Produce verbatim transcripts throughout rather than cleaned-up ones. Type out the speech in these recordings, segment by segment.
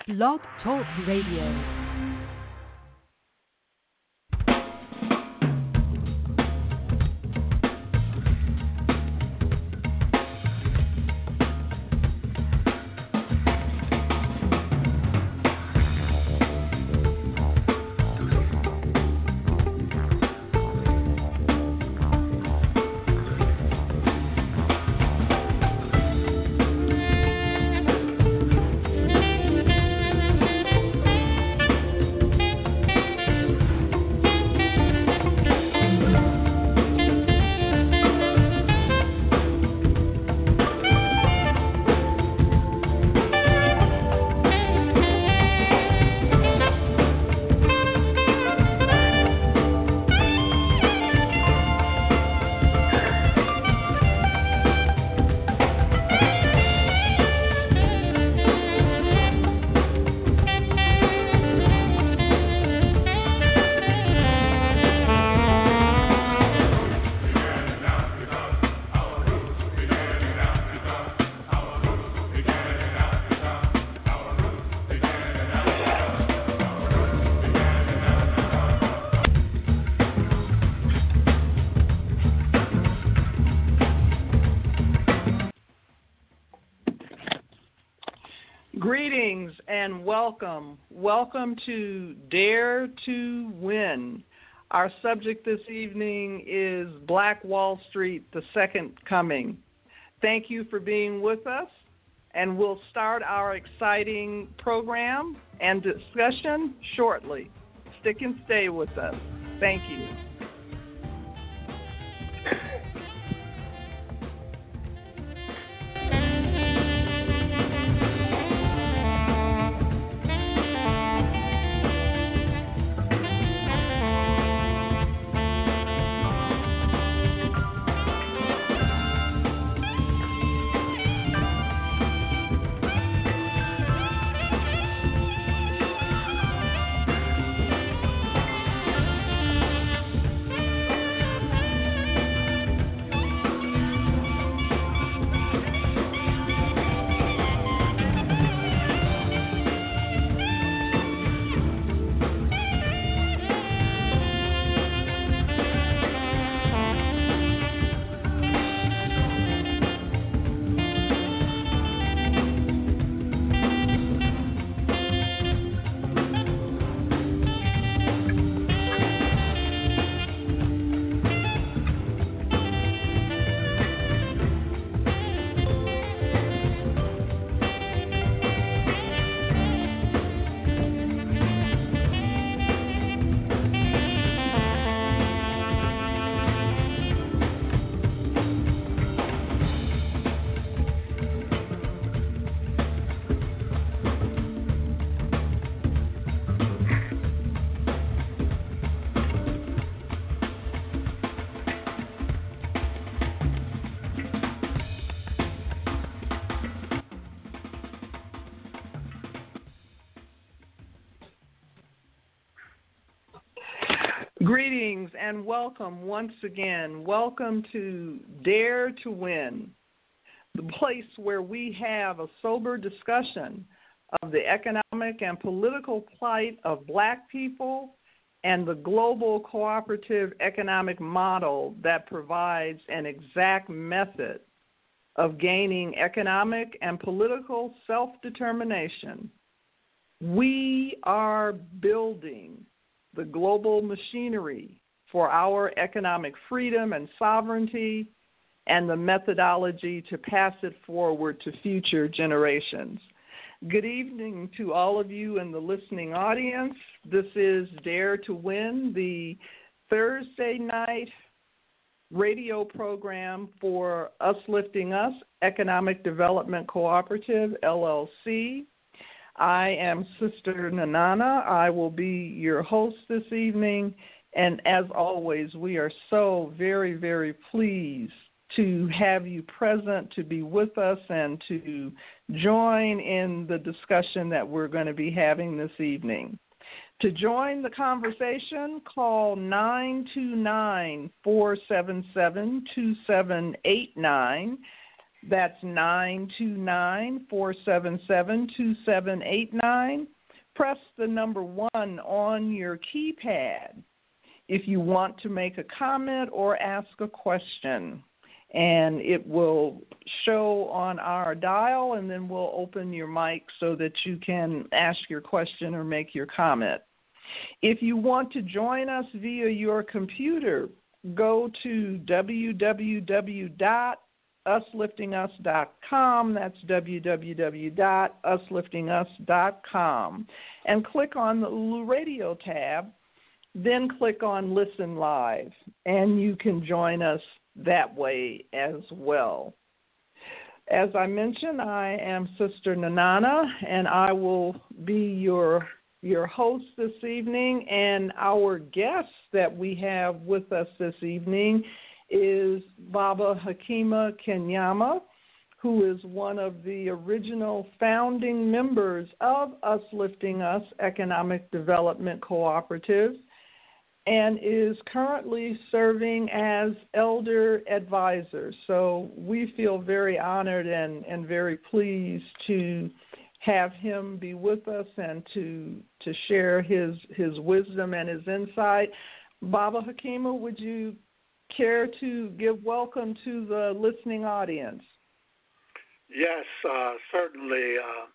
Blog Talk Radio. Greetings and welcome. Welcome to Dare to Win. Our subject this evening is Black Wall Street, the Second Coming. Thank you for being with us, and we'll start our exciting program and discussion shortly. Stick and stay with us. Thank you. Greetings and welcome once again. Welcome to Dare to Win, the place where we have a sober discussion of the economic and political plight of Black people and the global cooperative economic model that provides an exact method of gaining economic and political self-determination. We are building the global machinery for our economic freedom and sovereignty and the methodology to pass it forward to future generations. Good evening to all of you in the listening audience. This is Dare to Win, the Thursday night radio program for Us Lifting Us, Economic Development Cooperative, L L C. I am Sister Nanana. I will be your host this evening, and as always, we are so very, very pleased to have you present, to be with us, and to join in the discussion that we're going to be having this evening. To join the conversation, call nine two nine, four seven seven, two seven eight nine. That's nine two nine, four seven seven, two seven eight nine. Press the number one on your keypad if you want to make a comment or ask a question. And it will show on our dial, and then we'll open your mic so that you can ask your question or make your comment. If you want to join us via your computer, go to w w w dot us lifting us dot com. That's w w w dot us lifting us dot com. And click on the Lulu Radio tab, then click on Listen Live, and you can join us that way as well. As I mentioned, I am Sister Nanana, and I will be your your host this evening. And our guest that we have with us this evening is Baba Hakima Kenyama, who is one of the original founding members of Us Lifting Us Economic Development Cooperative, and is currently serving as elder advisor. So we feel very honored and, and very pleased to have him be with us and to to share his his wisdom and his insight. Baba Hakima, would you care to give welcome to the listening audience? Yes, uh, certainly. Uh,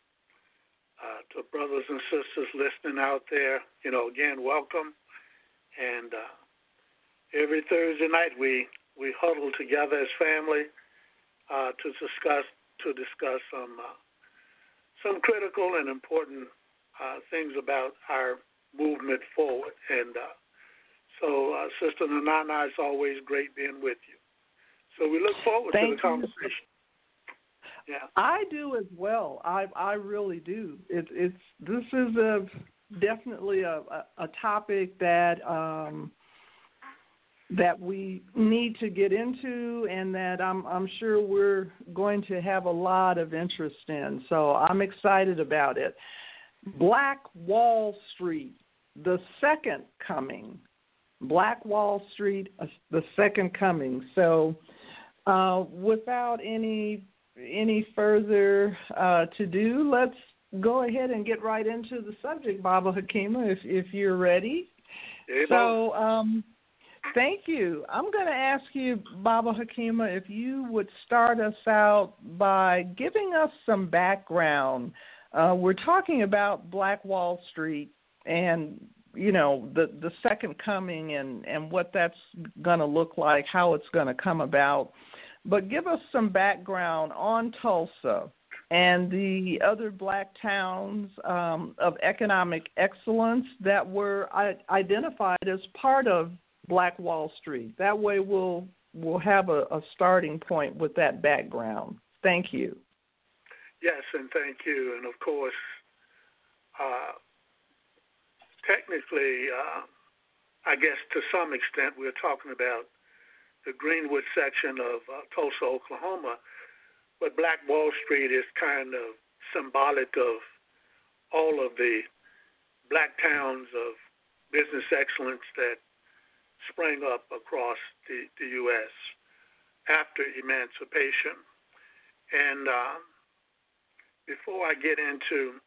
uh, to brothers and sisters listening out there, you know, again, welcome. And uh, every Thursday night we, we huddle together as family uh, to discuss to discuss some uh, some critical and important uh, things about our movement forward. And uh, so, uh, Sister Nanana, it's always great being with you. So we look forward Thank to the conversation. You. Yeah, I do as well. I I really do. It, it's this is a definitely a, a, a topic that um, that we need to get into, and that I'm I'm sure we're going to have a lot of interest in. So I'm excited about it. Black Wall Street, the second coming. Black Wall Street, uh, the second coming. So uh, without any any further uh, to do, let's go ahead and get right into the subject, Baba Hakima, if if you're ready. Hey, so, um, thank you. I'm going to ask you, Baba Hakima, if you would start us out by giving us some background. Uh, we're talking about Black Wall Street and, you know, the, the second coming and, and what that's going to look like, how it's going to come about. But give us some background on Tulsa and the other black towns um, of economic excellence that were identified as part of Black Wall Street. That way we'll we'll have a, a starting point with that background. Thank you. Yes, and thank you. And, of course, uh, technically, uh, I guess to some extent we're talking about the Greenwood section of uh, Tulsa, Oklahoma, but Black Wall Street is kind of symbolic of all of the black towns of business excellence that sprang up across the, the U S after emancipation. And um, before I get into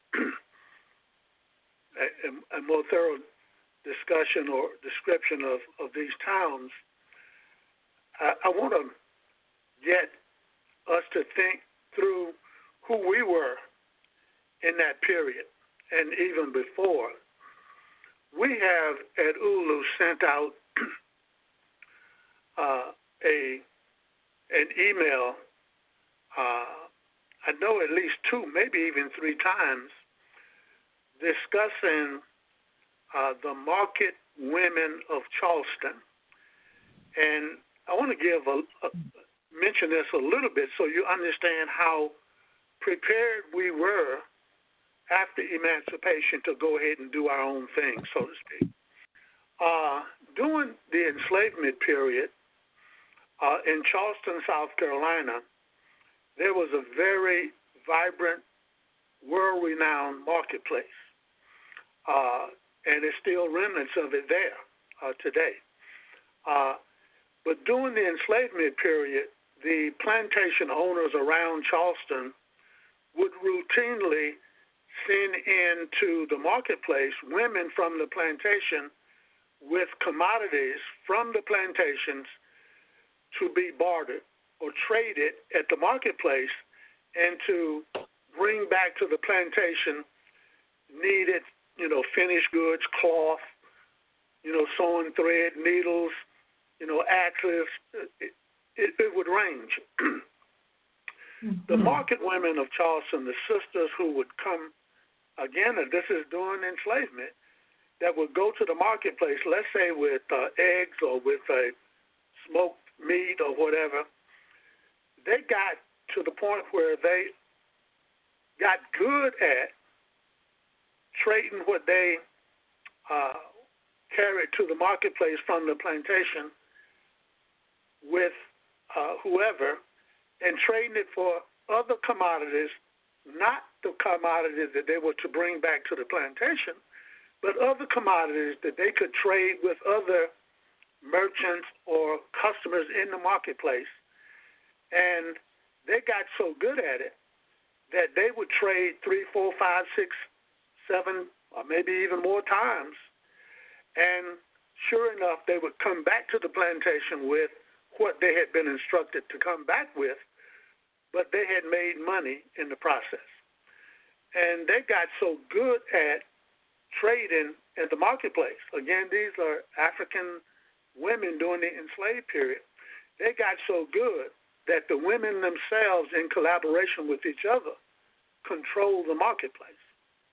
a, a more thorough discussion or description of, of these towns, I, I want to get us to think through who we were in that period and even before. We have at Ulu sent out uh, a an email, uh, I know at least two, maybe even three times, discussing uh, the market women of Charleston. And I want to give a, a mention this a little bit so you understand how prepared we were after emancipation to go ahead and do our own thing, so to speak. Uh, during the enslavement period uh, in Charleston, South Carolina, there was a very vibrant, world-renowned marketplace, uh, and there's still remnants of it there uh, today. Uh, but during the enslavement period, the plantation owners around Charleston would routinely send into the marketplace women from the plantation with commodities from the plantations to be bartered or traded at the marketplace, and to bring back to the plantation needed, you know, finished goods, cloth, you know, sewing thread, needles, you know, axes. It, it, it would range. Mm-hmm. The market women of Charleston, the sisters who would come, again, and this is during enslavement, that would go to the marketplace, let's say with uh, eggs or with a smoked meat or whatever, they got to the point where they got good at trading what they uh, carried to the marketplace from the plantation with uh, whoever, and trading it for other commodities, not the commodities that they were to bring back to the plantation, but other commodities that they could trade with other merchants or customers in the marketplace. And they got so good at it that they would trade three, four, five, six, seven, or maybe even more times. And sure enough, they would come back to the plantation with what they had been instructed to come back with, but they had made money in the process. And they got so good at trading at the marketplace. Again, these are African women during the enslaved period. They got so good that the women themselves, in collaboration with each other, control the marketplace.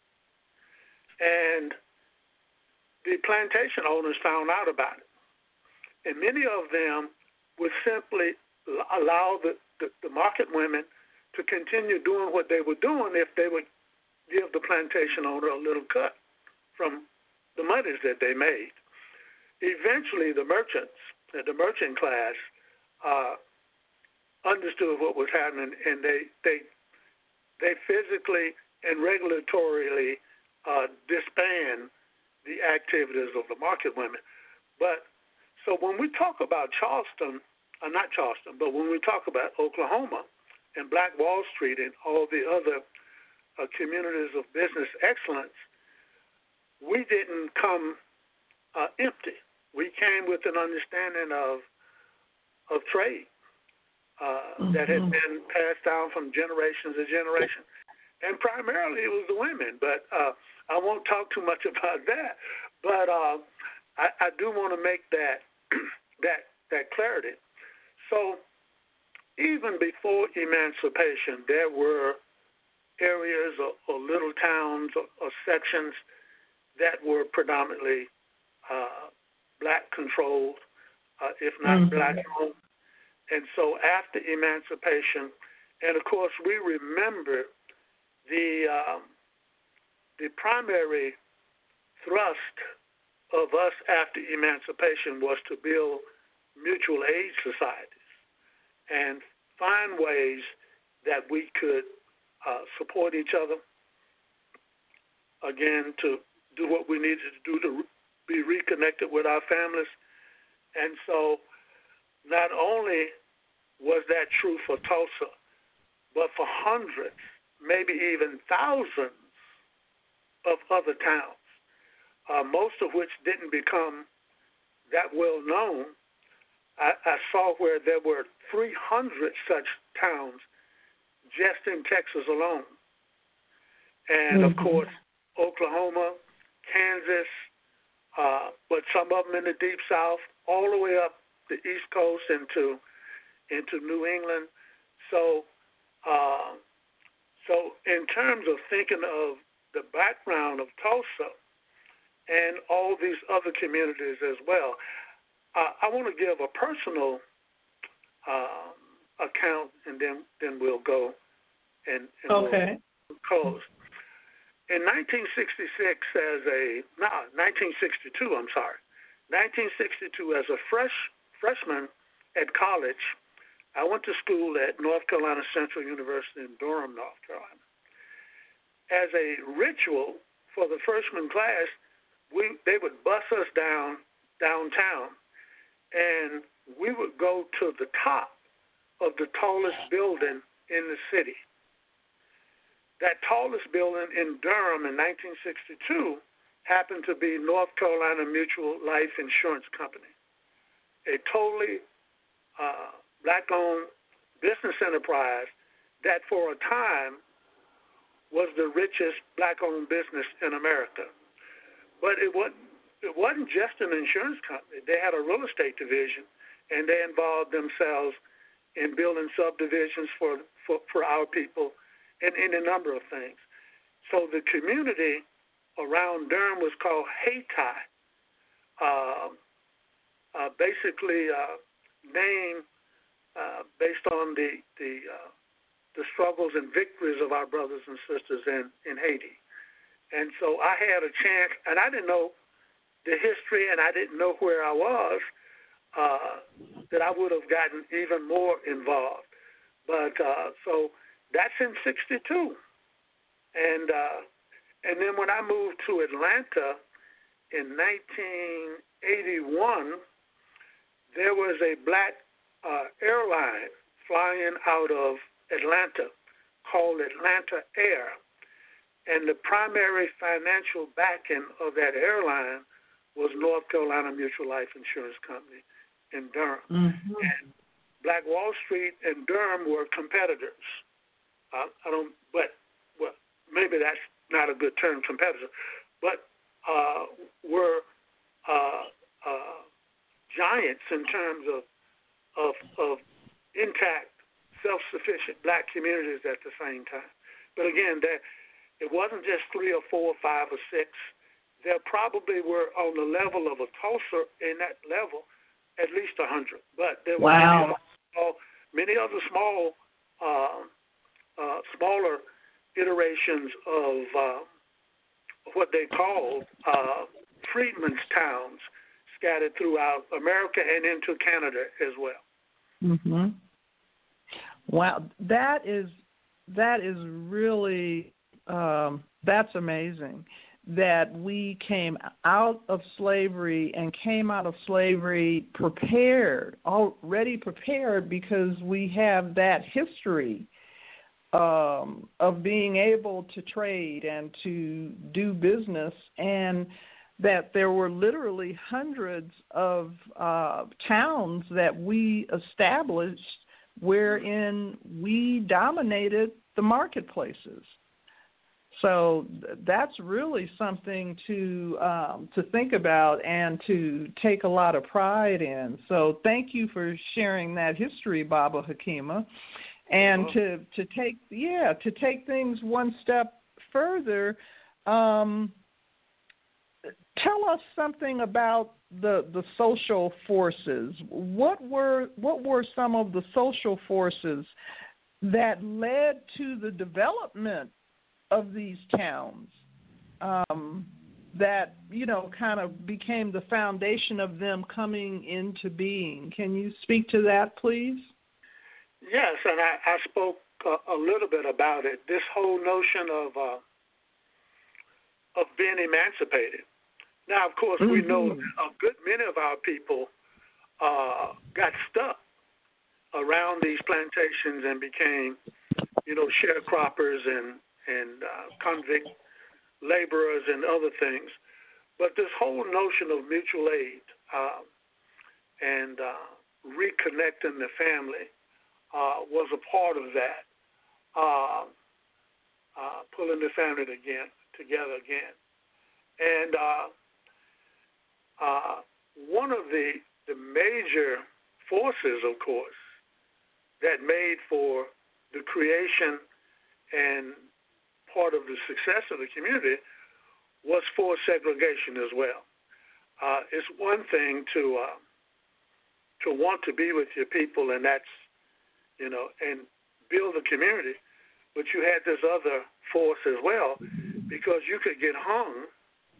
And the plantation owners found out about it. And many of them would simply allow the, the, the market women to continue doing what they were doing if they would give the plantation owner a little cut from the monies that they made. Eventually, the merchants, the merchant class, uh, understood what was happening, and they they they physically and regulatorily uh, disband the activities of the market women. But so when we talk about Charleston, uh, not Charleston, but when we talk about Oklahoma and Black Wall Street and all the other uh, communities of business excellence, we didn't come uh, empty. We came with an understanding of of trade. Uh, mm-hmm. That had been passed down from generation to generation. And primarily it was the women, but uh, I won't talk too much about that. But uh, I, I do want to make that, that, that clarity. So even before emancipation, there were areas or, or little towns or, or sections that were predominantly uh, black-controlled, uh, if not mm-hmm. black-owned. And so after emancipation, and of course we remember the um, the primary thrust of us after emancipation was to build mutual aid societies and find ways that we could uh, support each other, again, to do what we needed to do to be reconnected with our families. And so not only was that true for Tulsa, but for hundreds, maybe even thousands of other towns, uh, most of which didn't become that well known. I, I saw where there were three hundred such towns just in Texas alone. And, mm-hmm. of course, Oklahoma, Kansas, uh, but some of them in the Deep South, all the way up the East Coast into into New England. So, uh, so in terms of thinking of the background of Tulsa and all these other communities as well, uh, I want to give a personal uh, account, and then then we'll go and, and okay. we'll close. In nineteen sixty-six, as a no, nineteen sixty-two, I'm sorry, nineteen sixty-two, as a fresh freshman at college, I went to school at North Carolina Central University in Durham, North Carolina. As a ritual for the freshman class, we they would bus us down downtown, and we would go to the top of the tallest building in the city. That tallest building in Durham in nineteen sixty-two happened to be North Carolina Mutual Life Insurance Company, a totally uh, black-owned business enterprise that for a time was the richest black-owned business in America. But it wasn't, it wasn't just an insurance company. They had a real estate division, and they involved themselves in building subdivisions for, for, for our people and in a number of things. So the community around Durham was called Hayti, uh, uh, basically uh, named uh, based on the the, uh, the struggles and victories of our brothers and sisters in, in Haiti. And so I had a chance, and I didn't know the history, and I didn't know where I was, uh, that I would have gotten even more involved. But uh, so that's in sixty-two. And uh, and then when I moved to Atlanta in nineteen eighty-one, there was a black uh, airline flying out of Atlanta called Atlanta Air. And the primary financial backing of that airline was North Carolina Mutual Life Insurance Company in Durham. Mm-hmm. And Black Wall Street and Durham were competitors. Uh, I don't, but well, maybe that's not a good term, competitor, but uh, were uh, uh, giants in terms of, of of intact, self-sufficient black communities at the same time. But again, that it wasn't just three or four or five or six. There probably were on the level of a Tulsa in that level at least a hundred. But there were wow. many, other, many other small. Uh, Uh, smaller iterations of uh, what they called uh, freedmen's towns scattered throughout America and into Canada as well. Mm-hmm. Wow, that is that is really um, that's amazing that we came out of slavery and came out of slavery prepared, already prepared, because we have that history Um, of being able to trade and to do business, and that there were literally hundreds of uh, towns that we established wherein we dominated the marketplaces. So that's really something to um, to think about and to take a lot of pride in. So thank you for sharing that history, Baba Hakima. And to, to take yeah to take things one step further, um, tell us something about the the social forces. What were what were some of the social forces that led to the development of these towns? Um, that you know kind of became the foundation of them coming into being. Can you speak to that, please? Yes, and I, I spoke uh, a little bit about it. This whole notion of uh, of being emancipated. Now, of course, mm-hmm. we know a good many of our people uh, got stuck around these plantations and became, you know, sharecroppers and and uh, convict laborers and other things. But this whole notion of mutual aid uh, and uh, reconnecting the family. Uh, was a part of that, uh, uh, pulling the family again, together again. And uh, uh, one of the, the major forces, of course, that made for the creation and part of the success of the community was forced segregation as well. Uh, it's one thing to uh, to want to be with your people, and that's you know, and build a community, but you had this other force as well, because you could get hung,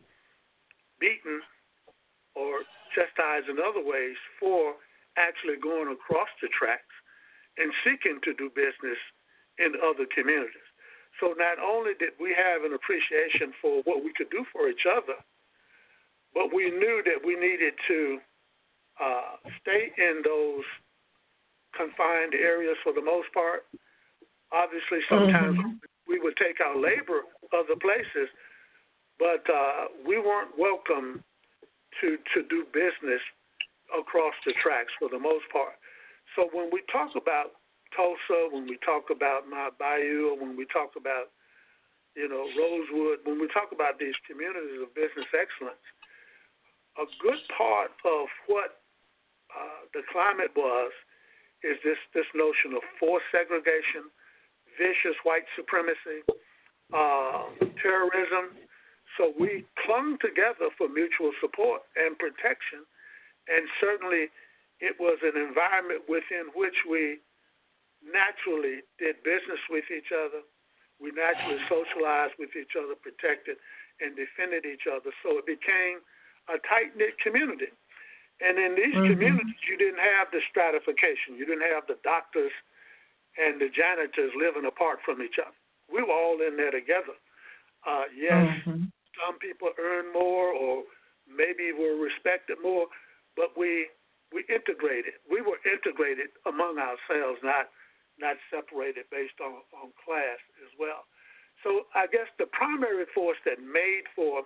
beaten, or chastised in other ways for actually going across the tracks and seeking to do business in other communities. So not only did we have an appreciation for what we could do for each other, but we knew that we needed to uh, stay in those confined areas for the most part. Obviously, sometimes mm-hmm. we would take our labor other places, but uh, we weren't welcome to to do business across the tracks for the most part. So when we talk about Tulsa, when we talk about Mount Bayou, or when we talk about, you know, Rosewood, when we talk about these communities of business excellence, a good part of what uh, the climate was is this, this notion of forced segregation, vicious white supremacy, uh, terrorism. So we clung together for mutual support and protection, and certainly it was an environment within which we naturally did business with each other. We naturally socialized with each other, protected and defended each other. So it became a tight-knit community. And in these mm-hmm. communities, you didn't have the stratification. You didn't have the doctors and the janitors living apart from each other. We were all in there together. Uh, yes, mm-hmm. some people earned more or maybe were respected more, but we we integrated. We were integrated among ourselves, not not separated based on, on class as well. So I guess the primary force that made for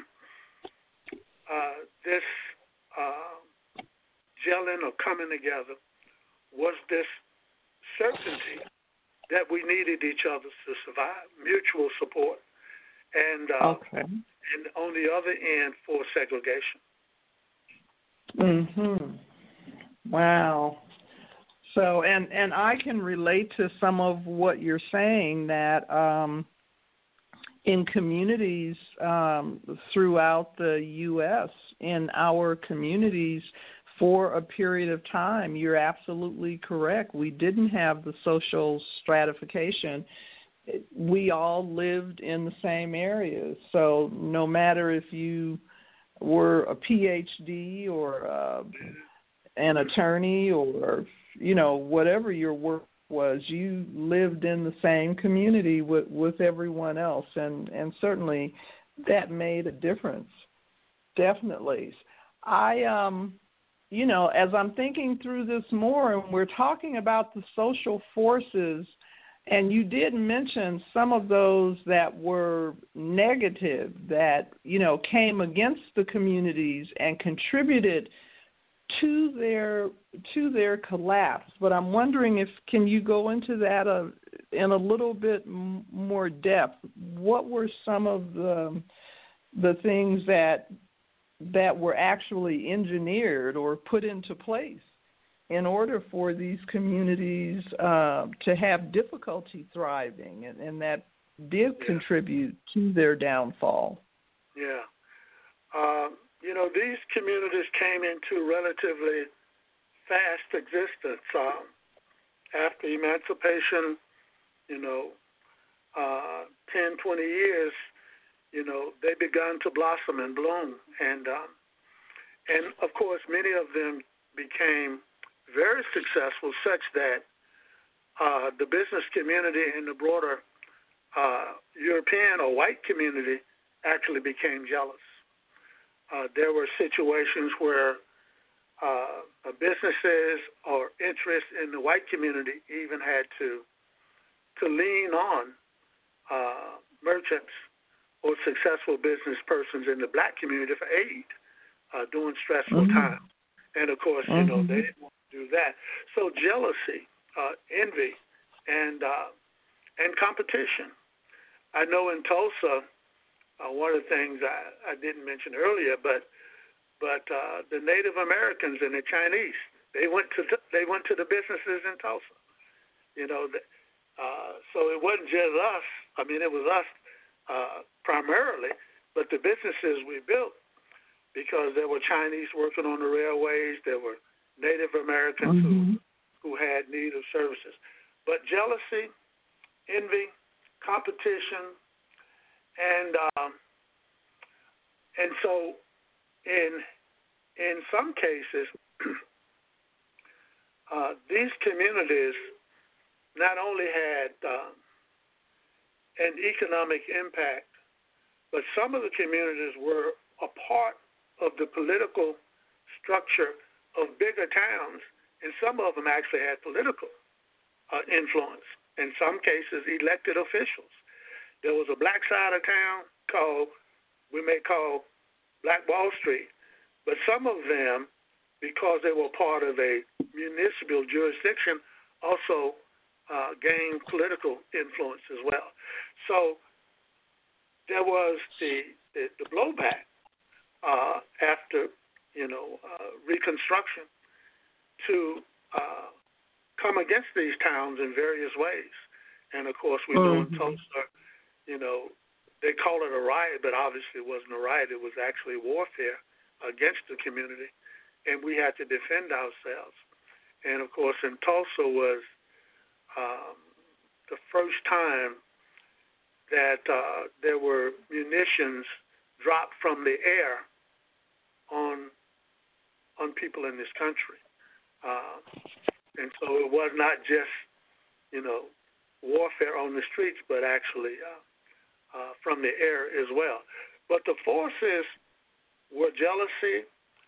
uh, this uh, gelling or coming together was this certainty that we needed each other to survive, mutual support, and uh, okay. and on the other end, for segregation. Mhm. Wow. So, and, and I can relate to some of what you're saying, that um, in communities um, throughout the U S, in our communities, for a period of time, you're absolutely correct. We didn't have the social stratification. We all lived in the same areas. So no matter if you were a P H D or uh, an attorney or, you know, whatever your work was, you lived in the same community with, with everyone else. And, and certainly that made a difference. Definitely. I, um, you know, as I'm thinking through this more, and we're talking about the social forces, and you did mention some of those that were negative, that, you know, came against the communities and contributed to their to their collapse. But I'm wondering if, can you go into that uh, in a little bit m- more depth? What were some of the the things that that were actually engineered or put into place in order for these communities uh, to have difficulty thriving, and, and that did yeah. contribute to their downfall? Yeah. Uh, you know, these communities came into relatively fast existence. Um, after emancipation, you know, uh, ten, twenty years, you know, they began to blossom and bloom. And, um, and of course, many of them became very successful, such that uh, the business community and the broader uh, European or white community actually became jealous. Uh, there were situations where uh, businesses or interests in the white community even had to to lean on uh, merchants or successful business persons in the black community for aid uh, during stressful mm-hmm. times. And of course, mm-hmm. you know, they didn't want to do that. So jealousy, uh, envy, and uh, and competition. I know in Tulsa, uh, one of the things I, I didn't mention earlier, but but uh, the Native Americans and the Chinese, they went to the, they went to the businesses in Tulsa. You know, the, uh, so it wasn't just us. I mean, it was us uh, primarily, but the businesses we built, because there were Chinese working on the railways, there were Native Americans mm-hmm. who who had need of services. But jealousy, envy, competition, and um, and so in in some cases, uh, these communities not only had um, an economic impact, but some of the communities were a part of the political structure of bigger towns and some of them actually had political uh, influence. In some cases, elected officials. There was a black side of town called, we may call Black Wall Street, but some of them, because they were part of a municipal jurisdiction, also uh, gained political influence as well. So there was the, the, the blowback uh, after, you know, uh, Reconstruction to uh, come against these towns in various ways. And, of course, we know mm-hmm. in Tulsa, you know, they call it a riot, but obviously it wasn't a riot. It was actually warfare against the community, and we had to defend ourselves. And, of course, in Tulsa was um, the first time that uh, there were munitions dropped from the air on on people in this country. Uh, and so it was not just, you know, warfare on the streets, but actually uh, uh, from the air as well. But the forces were jealousy,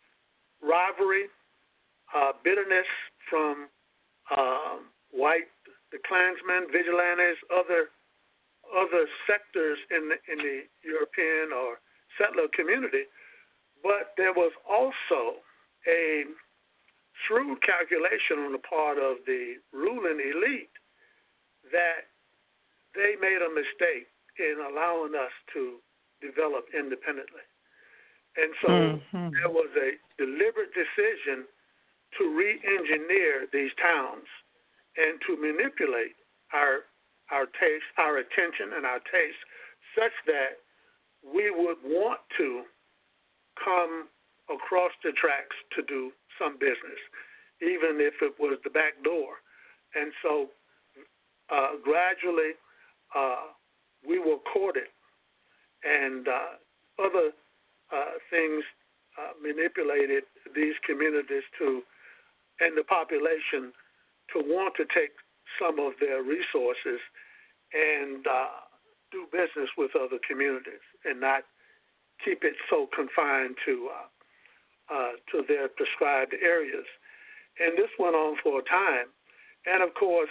rivalry, uh, bitterness from uh, white, the Klansmen, vigilantes, other other sectors in the, in the European or settler community. But there was also a shrewd calculation on the part of the ruling elite that they made a mistake in allowing us to develop independently. And so mm-hmm. there was a deliberate decision to re-engineer these towns and to manipulate our our taste, our attention and our taste such that we would want to come across the tracks to do some business, even if it was the back door. And so uh, gradually uh, we were courted, and uh, other uh, things uh, manipulated these communities to, and the population, to want to take some of their resources and uh, do business with other communities and not keep it so confined to uh, uh, to their prescribed areas. And this went on for a time. And, of course,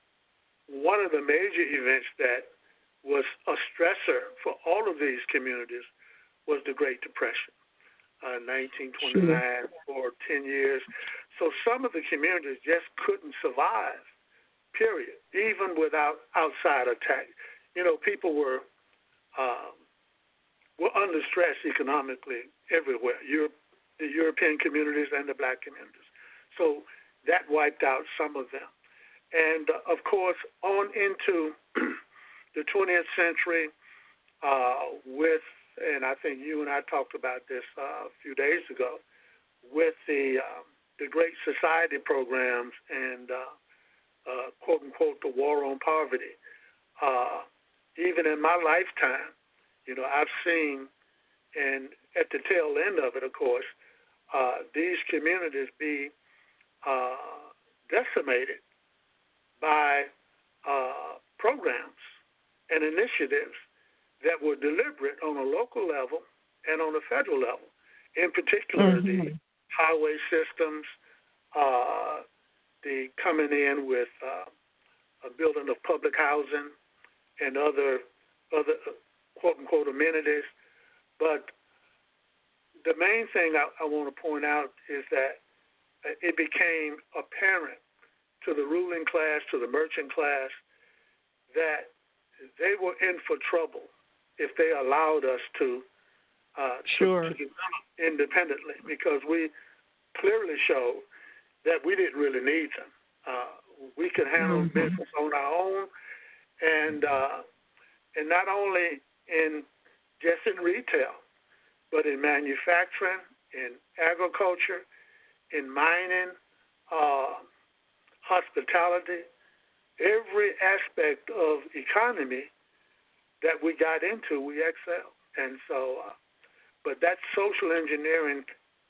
one of the major events that was a stressor for all of these communities was the Great Depression, uh, nineteen twenty-nine, sure. for ten years. So some of the communities just couldn't survive, period, even without outside attack. You know, people were um, were under stress economically everywhere, Europe, the European communities and the black communities. So that wiped out some of them. And, uh, of course, on into the twentieth century uh, with, and I think you and I talked about this uh, a few days ago, with the um, the Great Society programs and, uh, uh, quote, unquote, the war on poverty. Uh, even in my lifetime, you know, I've seen, and at the tail end of it, of course, uh, these communities be uh, decimated by uh, programs and initiatives that were deliberate on a local level and on a federal level. In particular, mm-hmm. the highway systems, uh, the coming in with uh, a building of public housing and other other quote unquote amenities. But the main thing I, I want to point out is that it became apparent to the ruling class, to the merchant class, that they were in for trouble if they allowed us to uh, sure. to, to develop independently, because we clearly showed that we didn't really need them. Uh, we could handle mm-hmm. business on our own, and uh, and not only in just in retail, but in manufacturing, in agriculture, in mining, uh, hospitality, every aspect of economy that we got into, we excelled. And so, uh, but that social engineering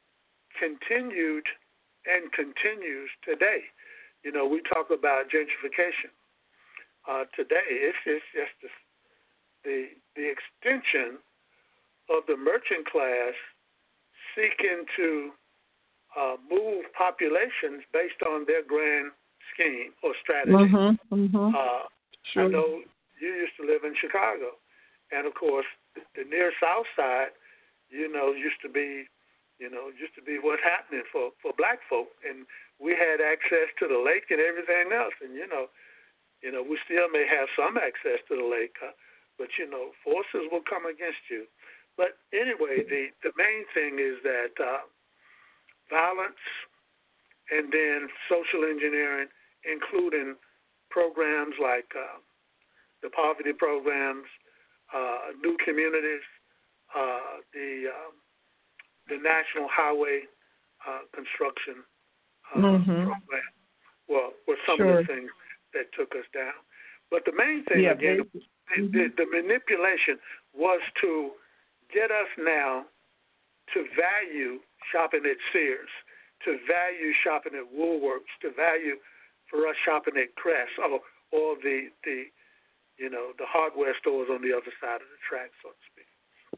continued and continues today. You know, we talk about gentrification. Uh, today, it's, it's just the, the the extension of the merchant class seeking to uh, move populations based on their grand scheme or strategy. Mm-hmm, mm-hmm. Uh, sure. I know you used to live in Chicago, and of course, the near South Side, you know, used to be, you know, used to be what's happening for, for black folk, and we had access to the lake and everything else, and you know, you know, we still may have some access to the lake, uh, but you know, forces will come against you. But anyway, the the main thing is that uh, violence, and then social engineering, including programs like uh, the poverty programs, uh, new communities, uh, the um, the National Highway uh, Construction uh, mm-hmm. program, well, were some sure. of the things that took us down. But the main thing, yeah, again, they, the, mm-hmm. the, the manipulation was to get us now to value shopping at Sears, to value shopping at Woolworths, to value for us shopping at Crest, or, or the, the, you know, the hardware stores on the other side of the track, so to speak.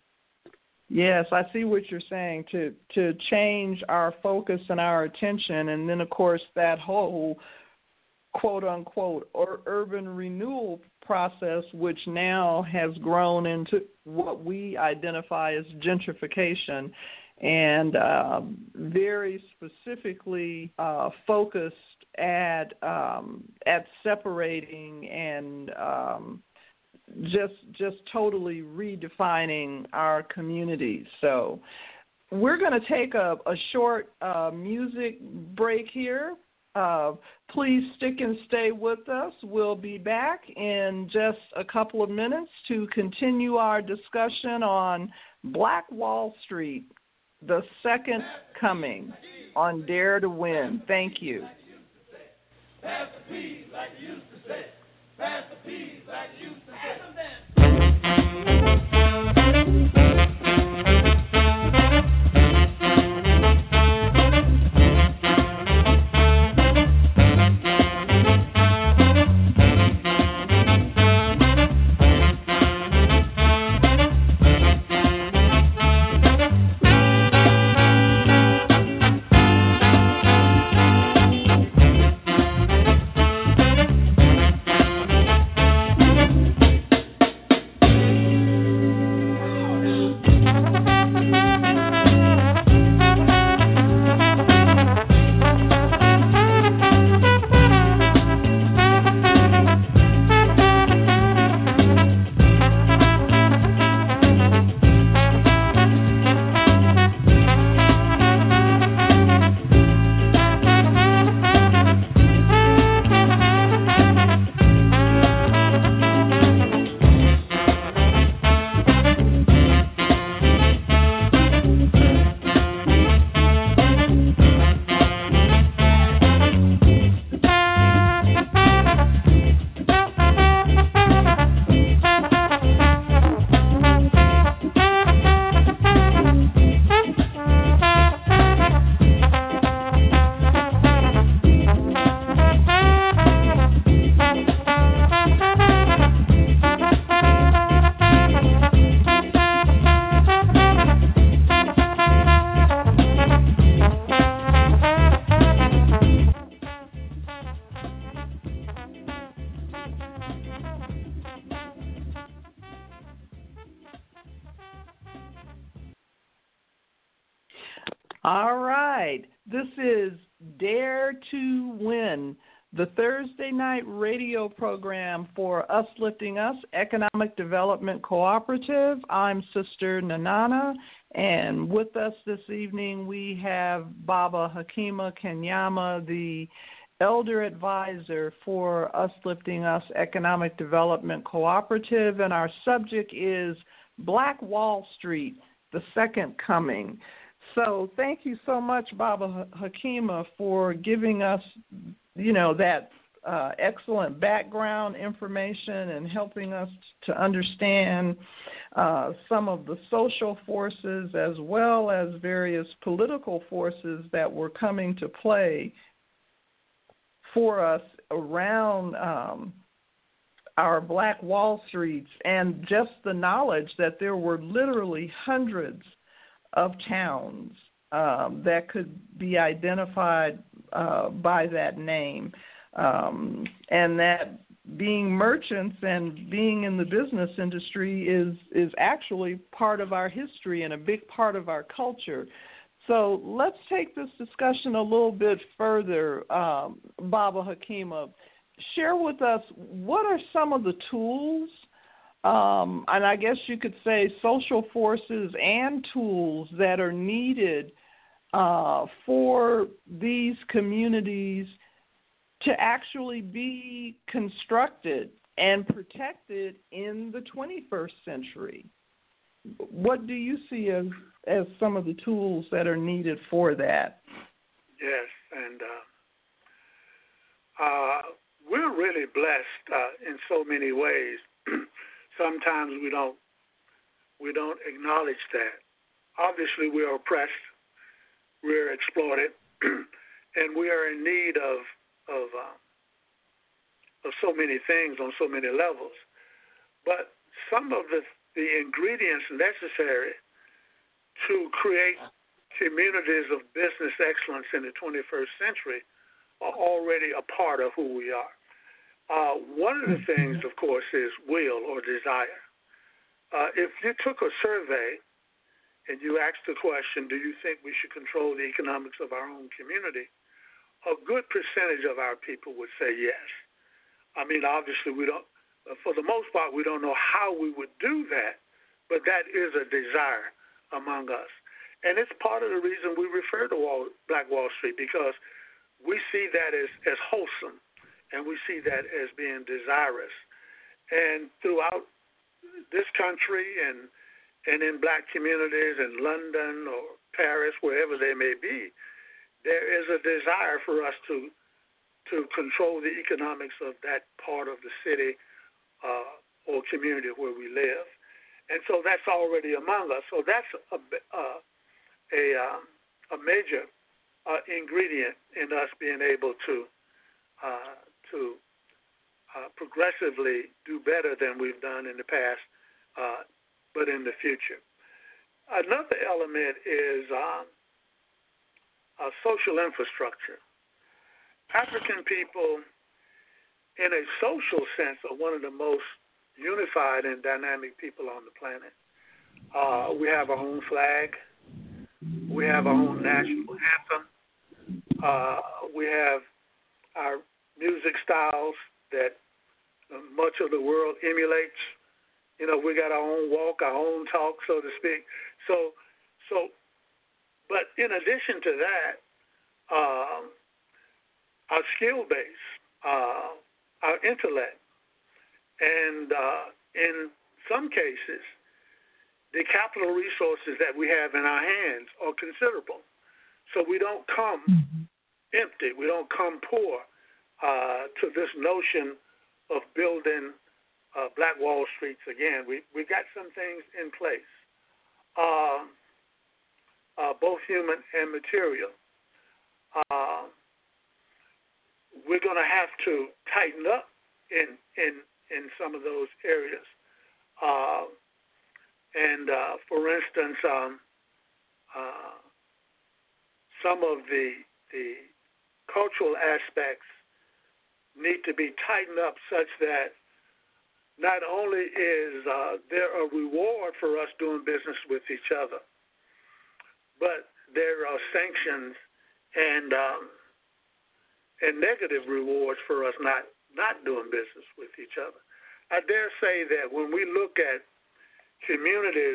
Yes, I see what you're saying, to to change our focus and our attention, and then, of course, that whole quote-unquote or urban renewal process, which now has grown into what we identify as gentrification, and um, very specifically uh, focused at um, at separating and um, just just totally redefining our communities. So we're going to take a, a short uh, music break here. Uh, please stick and stay with us. We'll be back in just a couple of minutes to continue our discussion on Black Wall Street, the second coming on Dare to Win. Thank you. Pass the peas like you used to say. Pass the peas like you used to say. All right. This is Dare to Win, the Thursday night radio program for Us Lifting Us Economic Development Cooperative. I'm Sister Nanana, and with us this evening we have Baba Hakima Kenyama, the Elder Advisor for Us Lifting Us Economic Development Cooperative, and our subject is Black Wall Street, the Second Coming. So thank you so much, Baba Hakima, for giving us, you know, that uh, excellent background information and helping us to understand uh, some of the social forces as well as various political forces that were coming to play for us around um, our Black Wall Streets, and just the knowledge that there were literally hundreds of towns um, that could be identified uh, by that name, um, and that being merchants and being in the business industry is is actually part of our history and a big part of our culture. So let's take this discussion a little bit further, um, Baba Hakima. Share with us, what are some of the tools, um, and I guess you could say social forces and tools that are needed uh, for these communities to actually be constructed and protected in the twenty-first century? What do you see as, as some of the tools that are needed for that? Yes, and uh, uh, we're really blessed uh, in so many ways. Sometimes we don't we don't acknowledge that. Obviously, we're oppressed, we're exploited, and we are in need of of uh, of so many things on so many levels. But some of the the ingredients necessary to create communities of business excellence in the twenty-first century are already a part of who we are. Uh, one of the things, of course, is will or desire. Uh, if you took a survey and you asked the question, do you think we should control the economics of our own community, a good percentage of our people would say yes. I mean, obviously, we don't, for the most part, we don't know how we would do that, but that is a desire among us. And it's part of the reason we refer to Wall, Black Wall Street, because we see that as, as wholesome, and we see that as being desirous. And throughout this country and and in black communities in London or Paris, wherever they may be, there is a desire for us to to control the economics of that part of the city uh, or community where we live. And so that's already among us. So that's a, uh, a, um, a major uh, ingredient in us being able to uh, to uh, progressively do better than we've done in the past, uh, but in the future. Another element is um, uh, social infrastructure. African people, in a social sense, are one of the most unified and dynamic people on the planet. Uh, we have our own flag. We have our own national anthem. Uh, we have our music styles that much of the world emulates. You know, we got our own walk, our own talk, so to speak. So, so, but in addition to that, um, our skill base, uh, our intellect, and uh, in some cases, the capital resources that we have in our hands are considerable. So we don't come mm-hmm. empty. We don't come poor uh, to this notion of building uh, Black Wall Streets again. We we got some things in place, uh, uh, both human and material. Uh, we're going to have to tighten up in in in some of those areas. Uh, and uh, for instance, um, uh, some of the the cultural aspects need to be tightened up such that not only is uh, there a reward for us doing business with each other, but there are sanctions and um, and negative rewards for us not, not doing business with each other. I dare say that when we look at communities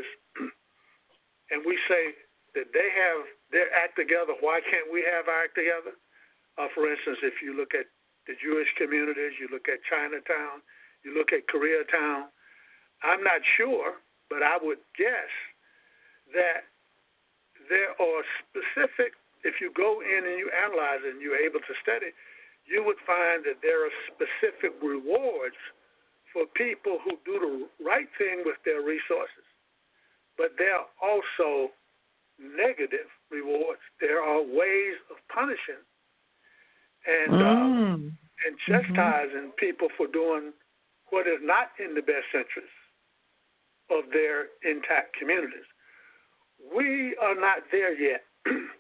and we say that they have their act together, why can't we have our act together? Uh, for instance, if you look at the Jewish communities, you look at Chinatown, you look at Koreatown, I'm not sure, but I would guess that there are specific, if you go in and you analyze it and you're able to study, you would find that there are specific rewards for people who do the right thing with their resources. But there are also negative rewards. There are ways of punishing and mm. uh, and chastising mm-hmm. people for doing what is not in the best interest of their intact communities. We are not there yet.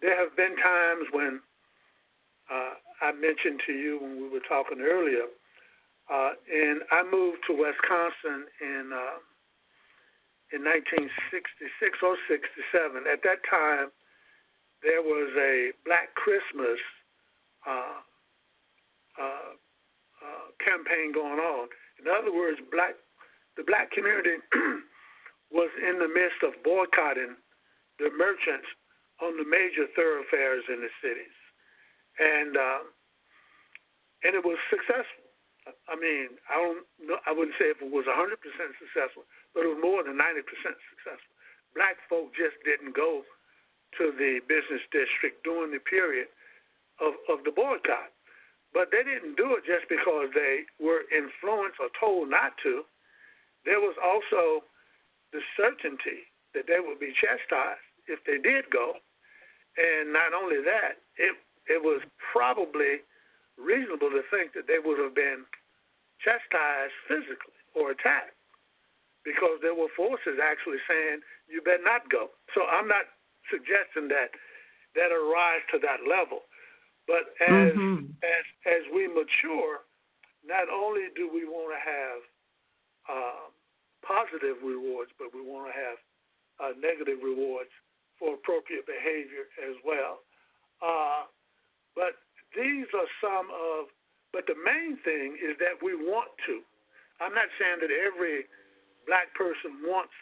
there have been times when uh, I mentioned to you when we were talking earlier, uh, and I moved to Wisconsin in uh, in nineteen sixty-six or sixty-seven. At that time, there was a Black Christmas uh, uh, uh, campaign going on. In other words, black the black community was in the midst of boycotting the merchants on the major thoroughfares in the cities, and uh, and it was successful. I mean, I don't know, I wouldn't say if it was one hundred percent successful, but it was more than ninety percent successful. Black folk just didn't go to the business district during the period of, of the boycott. But they didn't do it just because they were influenced or told not to. There was also the certainty that they would be chastised if they did go. And not only that, it it was probably reasonable to think that they would have been chastised physically or attacked because there were forces actually saying, you better not go. So I'm not suggesting that that arise to that level. But as mm-hmm. as as we mature, not only do we want to have uh, positive rewards, but we want to have uh, negative rewards for appropriate behavior as well. Uh, but these are some of, but the main thing is that we want to. I'm not saying that every black person wants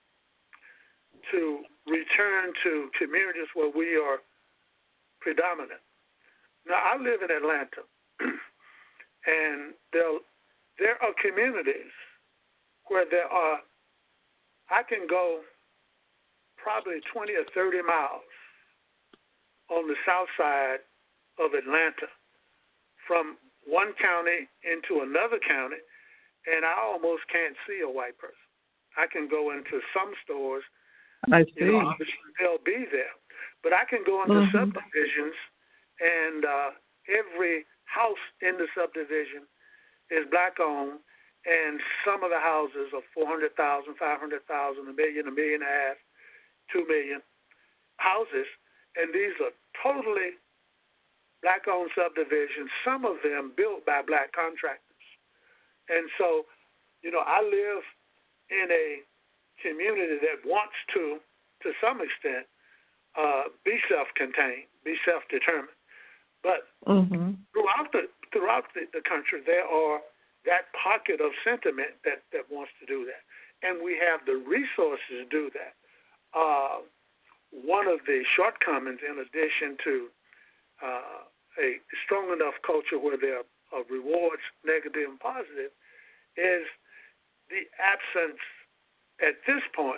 to return to communities where we are predominant. Now, I live in Atlanta, and there, there are communities where there are, I can go probably twenty or thirty miles on the south side of Atlanta from one county into another county, and I almost can't see a white person. I can go into some stores, I see. You know, obviously they'll be there, but I can go into mm-hmm. subdivisions, and uh, every house in the subdivision is black-owned, and some of the houses are four hundred thousand, five hundred thousand, a million, a million and a half, two million houses, and these are totally black-owned subdivisions, some of them built by black contractors. And so, you know, I live in a community that wants to, to some extent, uh, be self-contained, be self-determined. But mm-hmm. throughout the throughout the, the country, there are that pocket of sentiment that, that wants to do that. And we have the resources to do that. Uh, one of the shortcomings, in addition to uh, a strong enough culture where there are rewards, negative and positive, is the absence at this point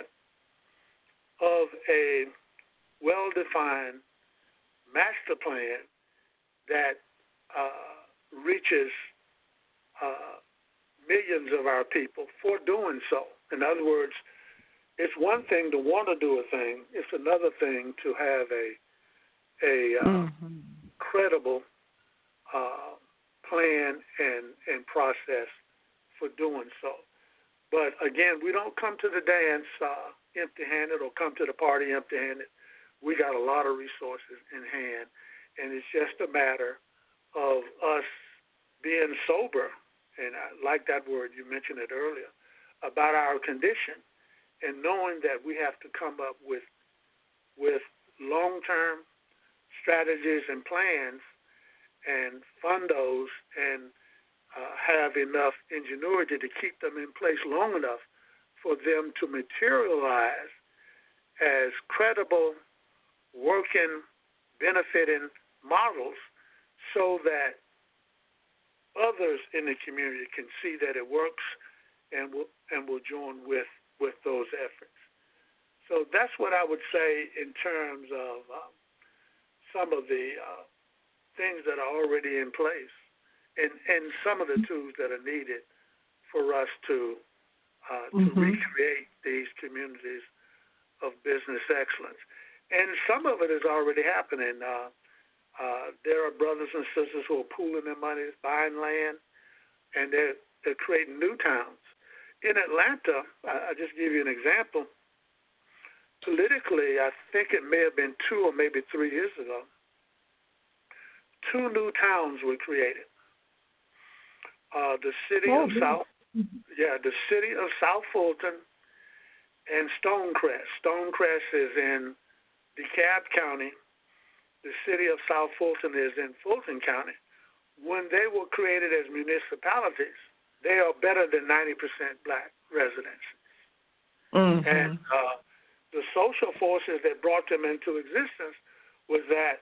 of a well-defined master plan that uh, reaches uh, millions of our people for doing so. In other words, it's one thing to want to do a thing. It's another thing to have a a uh, mm-hmm. credible uh, plan and, and process for doing so. But again, we don't come to the dance uh, empty-handed or come to the party empty-handed. We got a lot of resources in hand, and it's just a matter of us being sober, and I like that word, you mentioned it earlier, about our condition, and knowing that we have to come up with with long-term strategies and plans and fund those and uh, have enough ingenuity to keep them in place long enough for them to materialize as credible, working, benefiting models so that others in the community can see that it works and will and will join with, with those efforts. So that's what I would say in terms of um, some of the uh, things that are already in place and, and some of the tools that are needed for us to uh, to mm-hmm. recreate these communities of business excellence. And some of it is already happening. Uh, uh, there are brothers and sisters who are pooling their money, buying land, and they're, they're creating new towns. In Atlanta, I'll just give you an example. politically, I think it may have been two or maybe three years ago, two new towns were created. Uh, the city oh, of yeah. South, yeah, the city of South Fulton and Stonecrest. Stonecrest is in DeKalb County. The city of South Fulton is in Fulton County. When they were created as municipalities, they are better than ninety percent black residents. Mm-hmm. And uh, the social forces that brought them into existence was that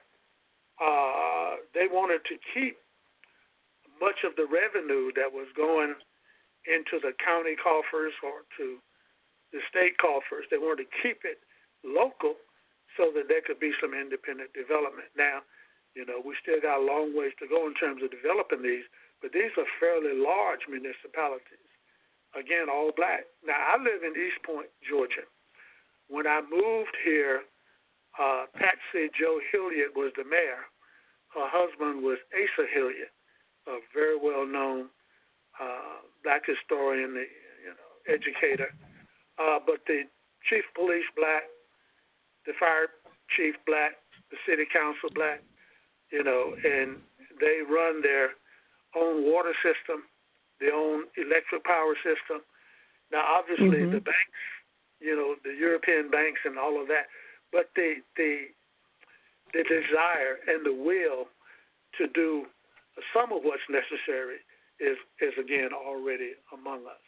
uh, they wanted to keep much of the revenue that was going into the county coffers or to the state coffers. They wanted to keep it local so that there could be some independent development. Now, you know, we still got a long ways to go in terms of developing these, but these are fairly large municipalities. Again, all black. Now, I live in East Point, Georgia. When I moved here, uh, Patsy Jo Hilliard was the mayor. Her husband was Asa Hilliard, a very well-known uh, black historian, you know, educator. Uh, but the chief of police black, the fire chief black, the city council black, you know, and they run their own water system, their own electric power system. Now, obviously, mm-hmm. the banks, you know, the European banks and all of that, but the the the desire and the will to do some of what's necessary is, is again, already among us.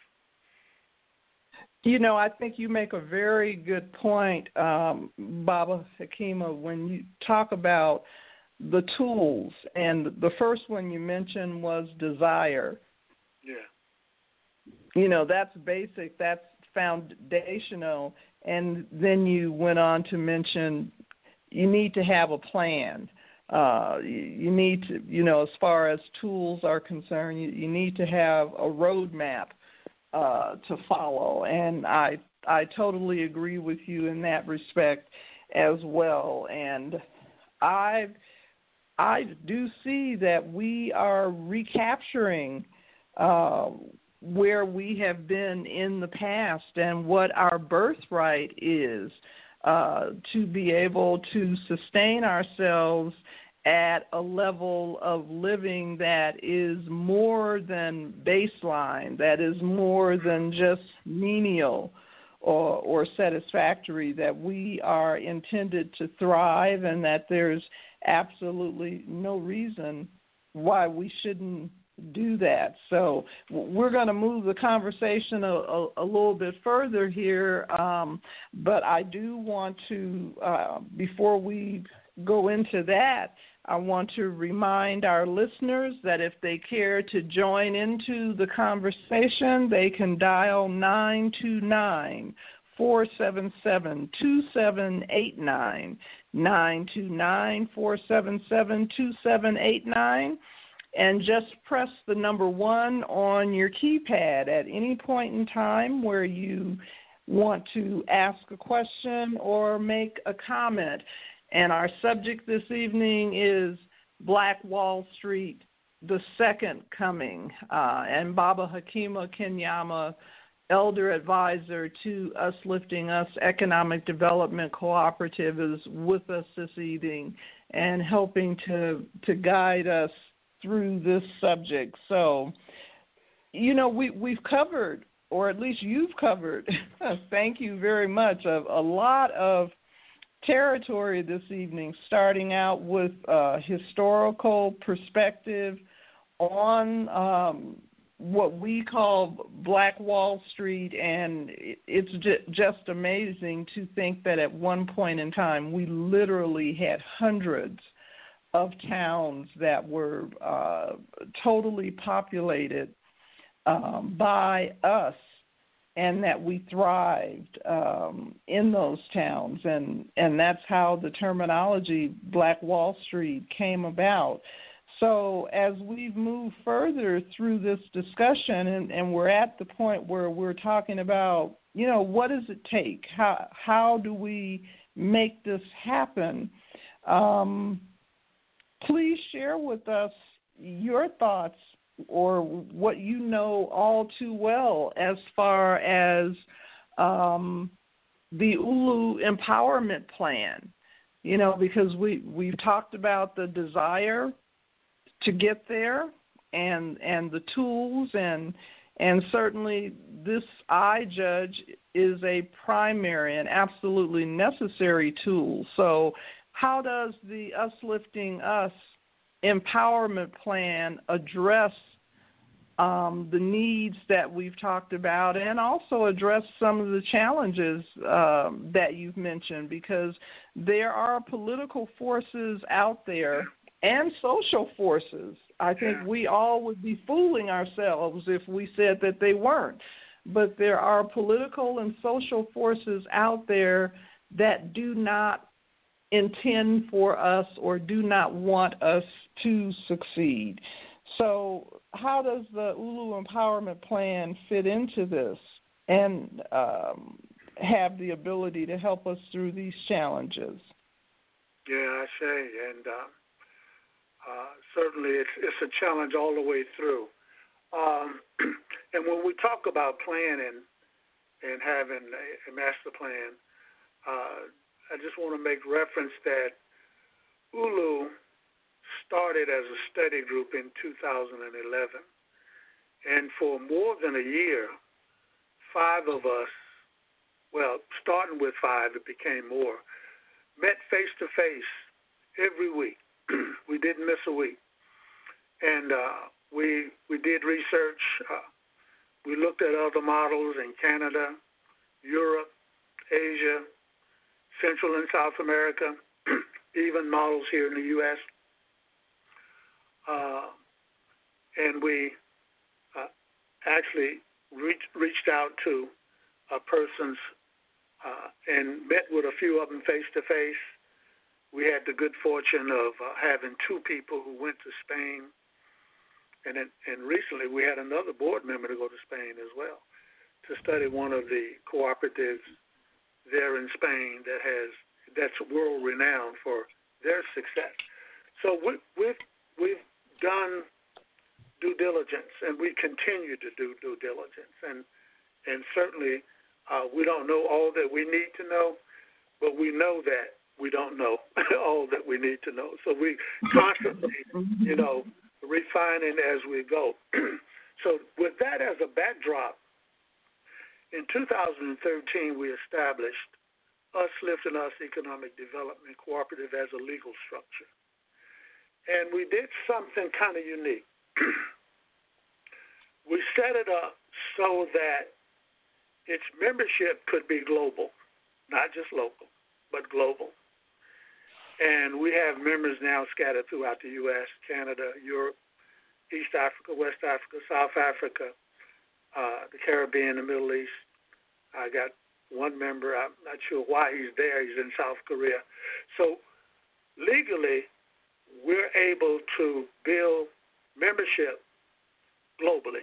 You know, I think you make a very good point, um, Baba Hakima, when you talk about the tools. And the first one you mentioned was desire. Yeah. You know, that's basic, that's foundational. And then you went on to mention you need to have a plan. Uh, you, you need to, you know, as far as tools are concerned, you, you need to have a roadmap Uh, to follow, and I I totally agree with you in that respect as well. And I I do see that we are recapturing uh, where we have been in the past and what our birthright is uh, to be able to sustain ourselves at a level of living that is more than baseline, that is more than just menial or, or satisfactory, that we are intended to thrive and that there's absolutely no reason why we shouldn't do that. So we're going to move the conversation a, a, a little bit further here, um, but I do want to, uh, before we go into that, I want to remind our listeners that if they care to join into the conversation, they can dial nine two nine, four seven seven, two seven eight nine, nine two nine, four seven seven, two seven eight nine, and just press the number one on your keypad at any point in time where you want to ask a question or make a comment. And our subject this evening is Black Wall Street, the Second Coming. Uh, and Baba Hakima Kenyama, Elder Advisor to Us Lifting Us Economic Development Cooperative, is with us this evening and helping to to guide us through this subject. So, you know, we, we've covered, or at least you've covered, thank you very much, a, a lot of territory this evening, starting out with a historical perspective on um, what we call Black Wall Street, and it's just amazing to think that at one point in time we literally had hundreds of towns that were uh, totally populated um, by us, and that we thrived um, in those towns. And, and that's how the terminology Black Wall Street came about. So as we've moved further through this discussion, and, and we're at the point where we're talking about, you know, what does it take? How, how do we make this happen? Um, please share with us your thoughts or what you know all too well as far as um, the Ulu Empowerment Plan, you know, because we, we've talked about the desire to get there and and the tools, and and certainly this iJudge is a primary and absolutely necessary tool. So how does the Us Lifting Us Empowerment Plan address um, the needs that we've talked about, and also address some of the challenges um, that you've mentioned? Because there are political forces out there and social forces. I think we all would be fooling ourselves if we said that they weren't. But there are political and social forces out there that do not intend for us or do not want us to succeed. So how does the Ulu Empowerment Plan fit into this and um, have the ability to help us through these challenges? Yeah, I say, and uh, uh, certainly it's, it's a challenge all the way through. Um, and when we talk about planning and having a, a master plan, uh, I just want to make reference that Ulu started as a study group in two thousand eleven. And for more than a year, five of us, well, starting with five, it became more, met face-to-face every week. We didn't miss a week. And uh, we we did research. Uh, we looked at other models in Canada, Europe, Asia, Central and South America, even models here in the U S Uh, and we uh, actually reached, reached out to uh, persons uh, and met with a few of them face-to-face. We had the good fortune of uh, having two people who went to Spain, and then, and recently we had another board member to go to Spain as well to study one of the cooperatives there in Spain that has that's world renowned for their success. So we, we've we've done due diligence, and we continue to do due diligence, and and certainly uh, we don't know all that we need to know, but we know that we don't know all that we need to know. So we constantly, you know, refining as we go. So with that as a backdrop, in two thousand thirteen, we established Us Lifting Us Economic Development Cooperative as a legal structure. And we did something kind of unique. We set it up so that its membership could be global, not just local, but global. And we have members now scattered throughout the U S, Canada, Europe, East Africa, West Africa, South Africa, uh, the Caribbean, the Middle East. I got one member, I'm not sure why he's there, he's in South Korea. So legally, we're able to build membership globally